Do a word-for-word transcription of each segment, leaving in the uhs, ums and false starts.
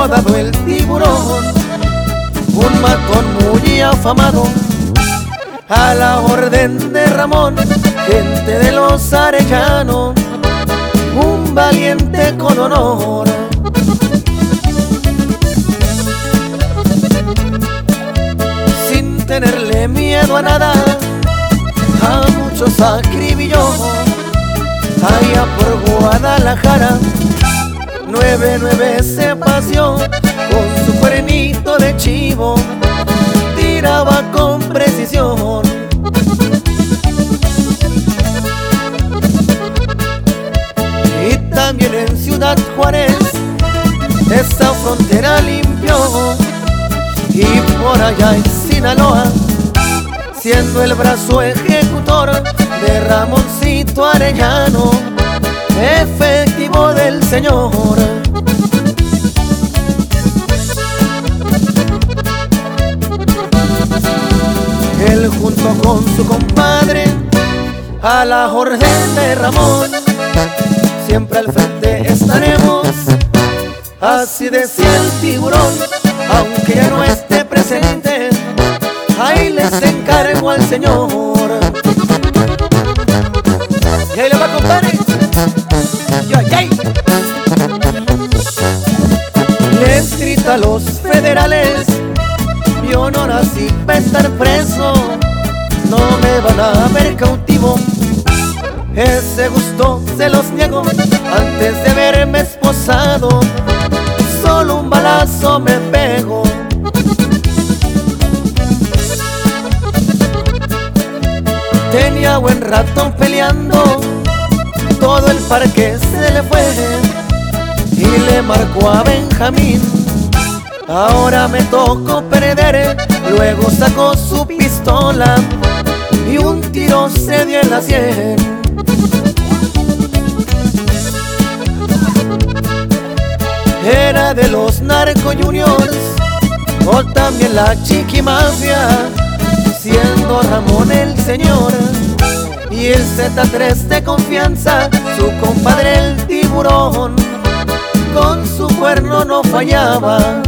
apodado el Tiburón, un matón muy afamado, a la orden de Ramón, gente de los Arellanos, un valiente con honor. Sin tenerle miedo a nada, a muchos acribilló. Allá por Guadalajara, nueve nueve se paseó, con su cuernito de chivo tiraba con precisión. Y también en Ciudad Juárez esa frontera limpió, y por allá en Sinaloa, siendo el brazo ejecutor de Ramoncito Arellano, efectivo del señor. Él junto con su compadre, a la orden de Ramón, siempre al frente estaremos, así decía el Tiburón, aunque ya no esté presente, ahí les encargo al señor. Y ahí le va, compadre. ¡Ay, ay! Les grita a los federales: yo no nací para estar preso, no me van a ver cautivo. Ese gusto se los niego, antes de haberme esposado, solo un balazo me pego. Tenía buen rato peleando, todo el parque se le fue, y le marcó a Benjamín: ahora me tocó perder. Luego sacó su pistola y un tiro se dio en la sien. Era de los narco juniors o también la chiquimafia, siendo Ramón el señor y el Z tres de confianza, su compadre el Tiburón, con su cuerno no fallaba.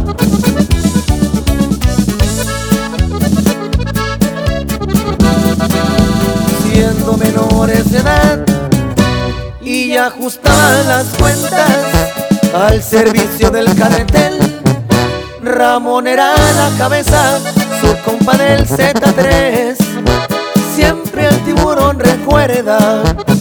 Siendo menores de edad y ya ajustaban las cuentas al servicio del cartel, Ramón era la cabeza, su compadre el Z tres, siempre el Tiburón recuerda.